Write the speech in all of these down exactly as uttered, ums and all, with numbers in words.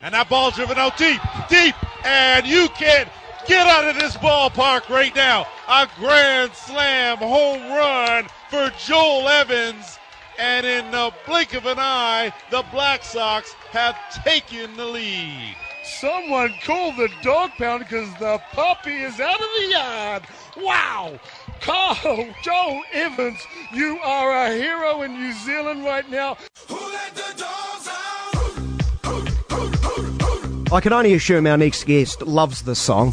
And that ball's driven out deep, deep, and you can't get out of this ballpark right now. A grand slam home run for Joel Evans. And in the blink of an eye, the Black Sox have taken the lead. Someone call the dog pound because the puppy is out of the yard. Wow! Carl, Joel Evans, you are a hero in New Zealand right now. Who let the dogs out? I can only assume our next guest loves this song.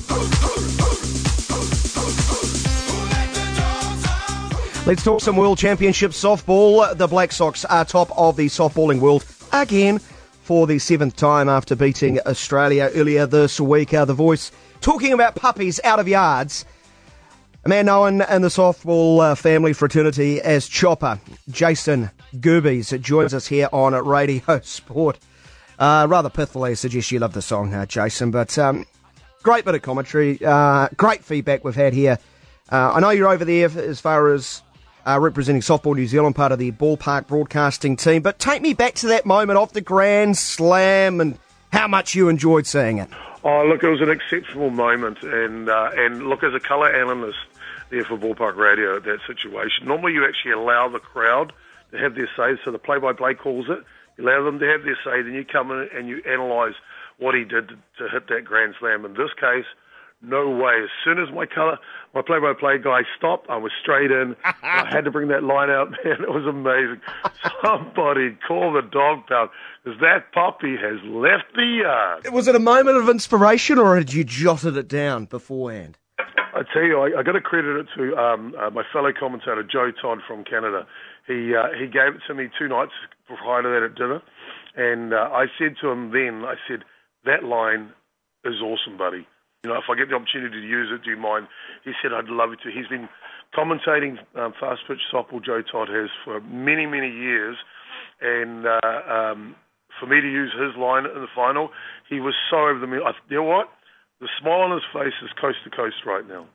Let's talk some World Championship softball. The Black Sox are top of the softballing world again for the seventh time after beating Australia earlier this week. Uh, the Voice talking about puppies out of yards. A man known in the softball uh, family fraternity as Chopper, Jason Gerbies, joins us here on Radio Sport. Uh, rather pithily, I suggest you love the song, uh, Jason, but um, great bit of commentary, uh, great feedback we've had here. Uh, I know you're over there as far as uh, representing Softball New Zealand, part of the Ballpark broadcasting team, but take me back to that moment of the Grand Slam and how much you enjoyed seeing it. Oh, look, it was an exceptional moment, and uh, and look, as a colour analyst there for Ballpark Radio at that situation, normally you actually allow the crowd to have their say, so the play-by-play calls it, you allow them to have their say, then you come in and you analyse what he did to, to hit that Grand Slam. In this case, no way. As soon as my colour, my play-by-play guy stopped, I was straight in. I had to bring that line out, man. It was amazing. Somebody call the dog pound, because that puppy has left the yard. Was it a moment of inspiration, or had you jotted it down beforehand? I tell you, I, I got to credit it to um, uh, my fellow commentator, Joe Todd from Canada. He uh, he gave it to me two nights prior to that at dinner, and uh, I said to him then, I said, that line is awesome, buddy. You know, if I get the opportunity to use it, do you mind? He said, I'd love you to. He's been commentating um, fast pitch softball, Joe Todd has, for many, many years, and uh, um, for me to use his line in the final, he was so over the moon. I, you know what? The smile on his face is coast to coast right now.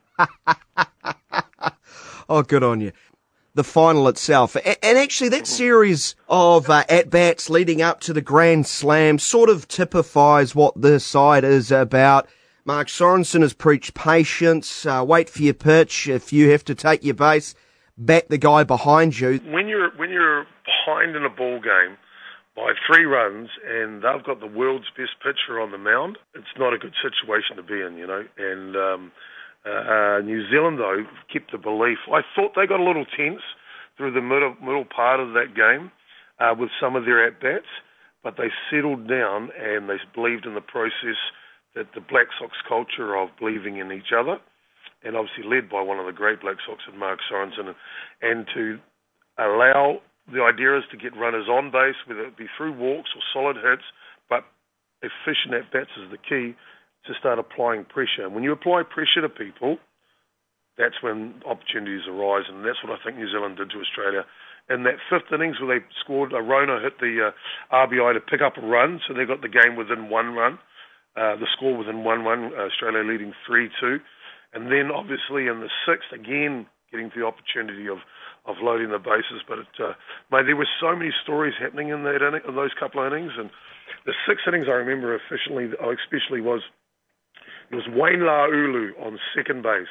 Oh, good on you. The final itself, and actually that series of uh, at-bats leading up to the Grand Slam sort of typifies what this side is about. Mark Sorensen has preached patience, uh, wait for your pitch. If you have to take your base, back the guy behind you. When you're when you're behind in a ball game by three runs and they've got the world's best pitcher on the mound, it's not a good situation to be in, you know. And um, uh, New Zealand, though, kept the belief. I thought they got a little tense through the middle, middle part of that game uh, with some of their at-bats, but they settled down and they believed in the process, that the Black Sox culture of believing in each other, and obviously led by one of the great Black Sox, Mark Sorensen, and to allow the idea is to get runners on base, whether it be through walks or solid hits, but efficient at-bats is the key to start applying pressure. And when you apply pressure to people, that's when opportunities arise, and that's what I think New Zealand did to Australia. In that fifth innings where they scored, a Rona hit the uh, R B I to pick up a run, so they got the game within one run. Uh, the score within one one, uh, Australia leading three two. And then, obviously, in the sixth, again, getting the opportunity of, of loading the bases. But, it, uh, mate, there were so many stories happening in, that inning, in those couple of innings. And the sixth innings, I remember officially, especially, was it was Wayne La'ulu on second base.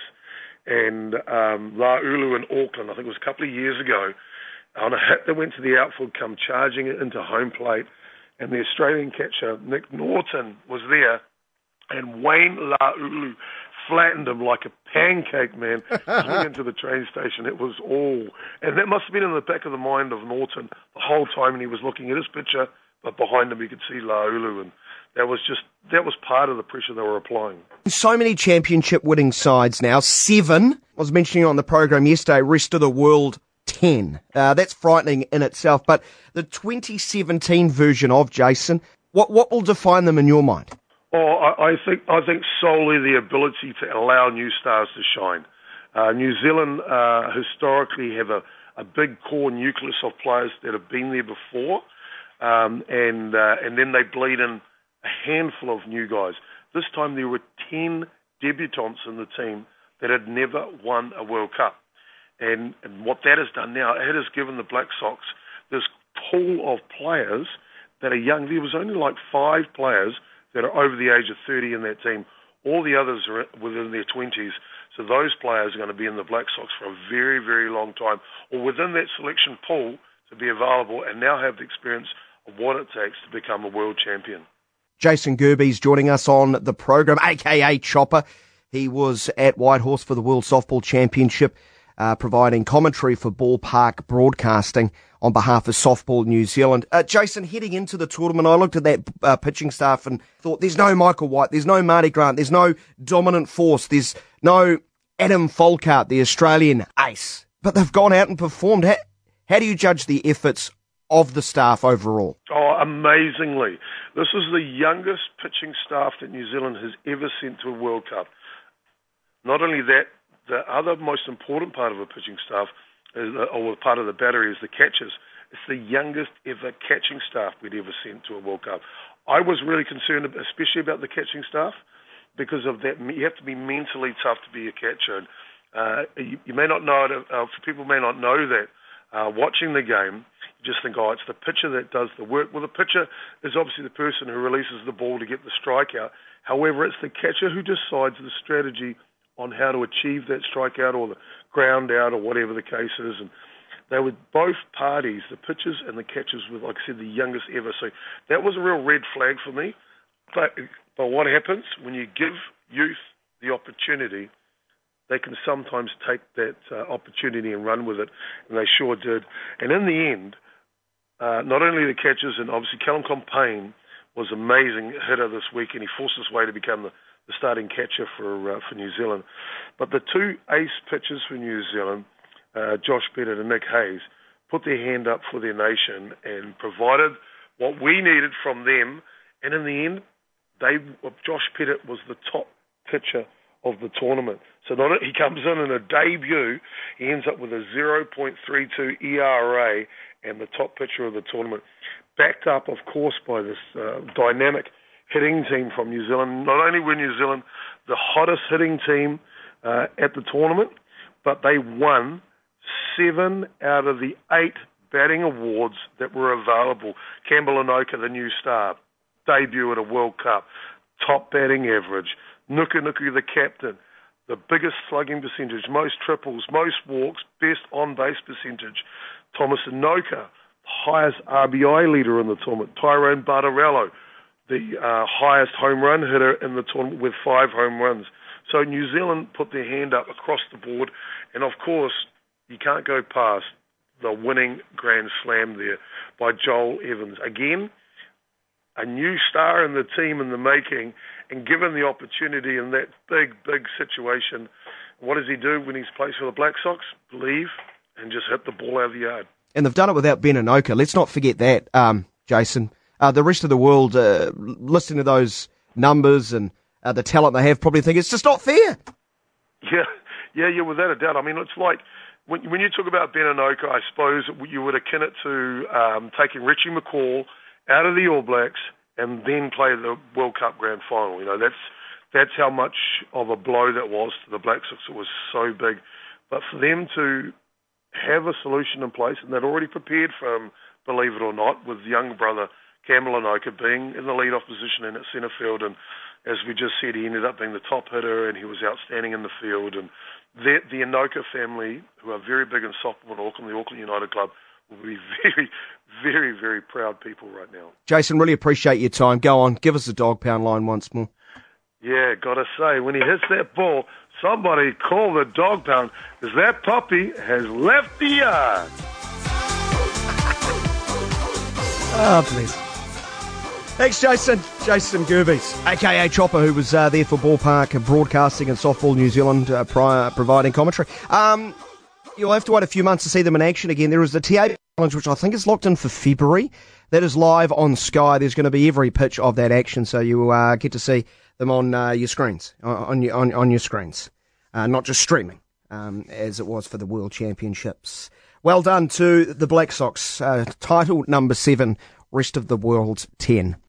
And um, La'ulu in Auckland, I think it was a couple of years ago, on a hit that went to the outfield, come charging it into home plate. And the Australian catcher, Nick Norton, was there, and Wayne La'ulu flattened him like a pancake, man, coming into the train station. It was all... And that must have been in the back of the mind of Norton the whole time, and he was looking at his pitcher, but behind him he could see La'ulu, and that was just... That was part of the pressure they were applying. So many championship-winning sides now, seven. I was mentioning on the program yesterday, rest of the world, ten. Uh, that's frightening in itself, but the twenty seventeen version of Jason, what what will define them in your mind? Oh, I, I think I think solely the ability to allow new stars to shine. Uh, New Zealand uh, historically have a, a big core nucleus of players that have been there before, um, and uh, and then they bleed in a handful of new guys. This time there were ten debutants in the team that had never won a World Cup. And, and what that has done now, it has given the Black Sox this pool of players that are young. There was only like five players that are over the age of thirty in that team. All the others are within their twenties. So those players are going to be in the Black Sox for a very, very long time, or within that selection pool to be available and now have the experience of what it takes to become a world champion. Jason Gerbe's joining us on the program, a k a. Chopper. He was at Whitehorse for the World Softball Championship, uh, providing commentary for Ballpark Broadcasting on behalf of Softball New Zealand. Uh, Jason, heading into the tournament, I looked at that uh, pitching staff and thought, there's no Michael White, there's no Marty Grant, there's no dominant force, there's no Adam Folkart, the Australian ace. But they've gone out and performed. How, how do you judge the efforts of the staff overall? Oh, amazingly. This is the youngest pitching staff that New Zealand has ever sent to a World Cup. Not only that, the other most important part of a pitching staff, is, or part of the battery, is the catchers. It's the youngest ever catching staff we'd ever sent to a World Cup. I was really concerned, especially about the catching staff, because of that. You have to be mentally tough to be a catcher. And, uh, you, you may not know it, uh, people may not know that. Uh, watching the game, you just think, oh, it's the pitcher that does the work. Well, the pitcher is obviously the person who releases the ball to get the strikeout. However, it's the catcher who decides the strategy on how to achieve that strikeout or the ground out or whatever the case is. And they were both parties, the pitchers and the catchers, were, like I said, the youngest ever. So that was a real red flag for me. But, but what happens when you give youth the opportunity, they can sometimes take that uh, opportunity and run with it, and they sure did. And in the end, uh, not only the catchers, and obviously Callum Compayne was an amazing hitter this week, and he forced his way to become the, the starting catcher for uh, for New Zealand. But the two ace pitchers for New Zealand, uh, Josh Pettit and Nick Hayes, put their hand up for their nation and provided what we needed from them. And in the end, they Josh Pettit was the top pitcher of the tournament. So not he comes in in a debut, he ends up with a zero point three two E R A and the top pitcher of the tournament, backed up, of course, by this uh, dynamic hitting team from New Zealand. Not only were New Zealand the hottest hitting team uh, at the tournament, but they won seven out of the eight batting awards that were available. Campbell Anoka, the new star, debut at a World Cup, top batting average. Nuku Nuku, the captain, the biggest slugging percentage, most triples, most walks, best on-base percentage. Thomas Anoka, highest R B I leader in the tournament. Tyrone Bartarello, the uh, highest home run hitter in the tournament with five home runs. So New Zealand put their hand up across the board, and of course, you can't go past the winning Grand Slam there by Joel Evans. Again, a new star in the team in the making, and given the opportunity in that big, big situation, what does he do when he's plays for the Black Sox? Believe and just hit the ball out of the yard. And they've done it without Ben Anoka. Let's not forget that, um, Jason. Uh, the rest of the world, uh, listening to those numbers and uh, the talent they have, probably think it's just not fair. Yeah, yeah, yeah, without a doubt. I mean, it's like when, when you talk about Ben Anoka, I suppose you would akin it to um, taking Richie McCaw out of the All Blacks and then play the World Cup Grand Final. You know, that's that's how much of a blow that was to the Black Sox. It was so big. But for them to have a solution in place, and they'd already prepared for him, believe it or not, with young brother Campbell Anoka being in the lead-off position and at centre field. And as we just said, he ended up being the top hitter, and he was outstanding in the field. And the, the Anoka family, who are very big in softball in Auckland, the Auckland United Club, will be very, very, very proud people right now. Jason, really appreciate your time. Go on, give us the dog pound line once more. Yeah, gotta say, when he hits that ball, somebody call the dog pound, because that puppy has left the yard. Ah, oh, bless. Thanks, Jason. Jason Gervais, a k a. Chopper, who was uh, there for Ballpark Broadcasting and Softball New Zealand, uh, prior, providing commentary. Um, you'll have to wait a few months to see them in action again. There is the T A Challenge, which I think is locked in for February. That is live on Sky. There's going to be every pitch of that action, so you uh, get to see them on uh, your screens, on your on, on your screens, uh, not just streaming, um, as it was for the World Championships. Well done to the Black Sox. Uh, title number seven, rest of the world ten.